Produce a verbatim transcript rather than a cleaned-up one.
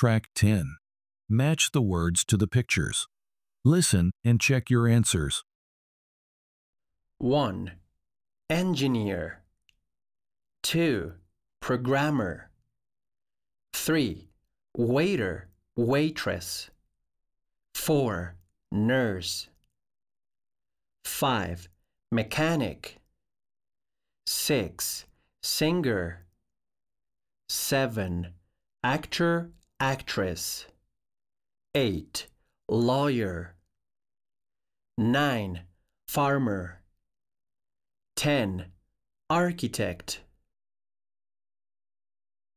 Track ten. Match the words to the pictures. Listen and check your answers. one. Engineer. two. Programmer. three. Waiter, waitress. four. Nurse. five. Mechanic. six. Singer. seven. Actor, actress. eight. Lawyer. nine. Farmer. ten. Architect.